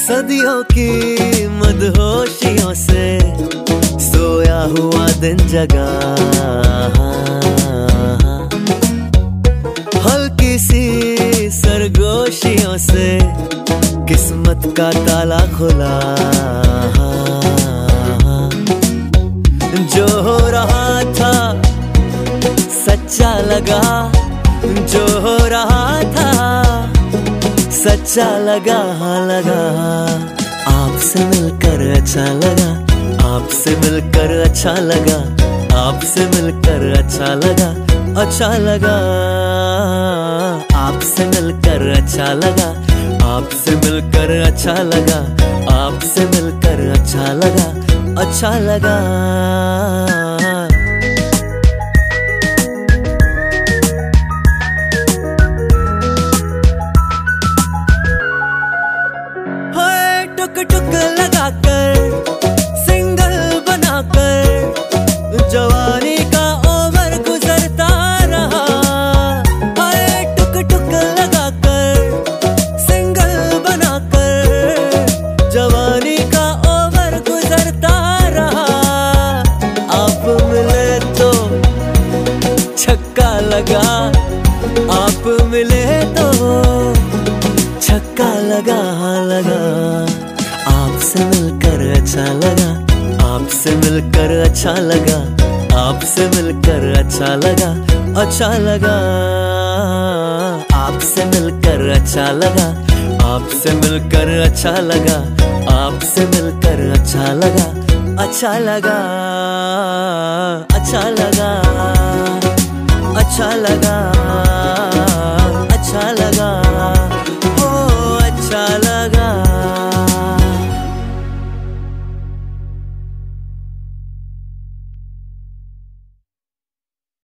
सदियों की मदहोशियों से सोया हुआ दिन जगा, हल्की सी सरगोशियों से किस्मत का ताला खुला। जो हो रहा था सच्चा लगा, जो हो रहा था सच्चा लगा। आपसे मिलकर अच्छा लगा, आपसे मिलकर अच्छा लगा, आपसे मिलकर अच्छा लगा, अच्छा लगा। आपसे मिलकर अच्छा लगा, आपसे मिलकर अच्छा लगा, आपसे मिलकर अच्छा लगा, अच्छा लगा। टुक लगाकर सिंगल बनाकर जवानी का ओवर गुजरता रहा। हाय टुक टुक लगाकर सिंगल बनाकर जवानी का ओवर गुजरता रहा। आप मिले तो छक्का लगा, आप मिले तो छक्का लगा। आपसे मिलकर अच्छा लगा, आपसे मिलकर अच्छा लगा, आपसे मिलकर अच्छा लगा, अच्छा लगा। आपसे मिलकर अच्छा लगा, आपसे मिलकर अच्छा लगा, आपसे मिलकर अच्छा लगा, अच्छा लगा, अच्छा लगा, अच्छा लगा।